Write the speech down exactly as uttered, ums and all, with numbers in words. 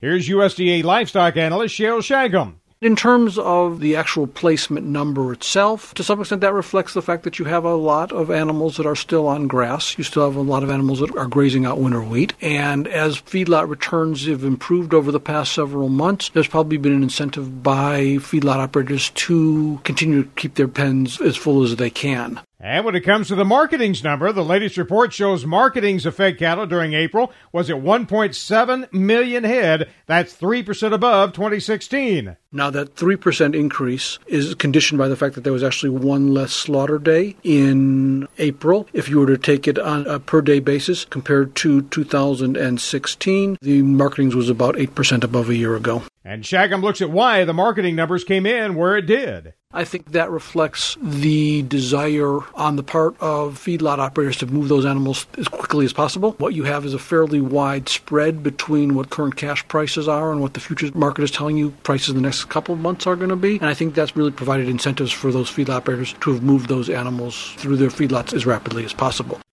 Here's U S D A livestock analyst Shale Shagum. In terms of the actual placement number itself, to some extent that reflects the fact that you have a lot of animals that are still on grass. You still have a lot of animals that are grazing out winter wheat. And as feedlot returns have improved over the past several months, there's probably been an incentive by feedlot operators to continue to keep their pens as full as they can. And when it comes to the marketing's number, the latest report shows marketings of fed cattle during April was at one point seven million head. That's three percent above twenty sixteen. Now, that three percent increase is conditioned by the fact that there was actually one less slaughter day in April. If you were to take it on a per-day basis compared to two thousand sixteen, the marketings was about eight percent above a year ago. And Shagum looks at why the marketing numbers came in where it did. I think that reflects the desire on the part of feedlot operators to move those animals as quickly as possible. What you have is a fairly wide spread between what current cash prices are and what the futures market is telling you prices in the next couple of months are going to be. And I think that's really provided incentives for those feedlot operators to have moved those animals through their feedlots as rapidly as possible.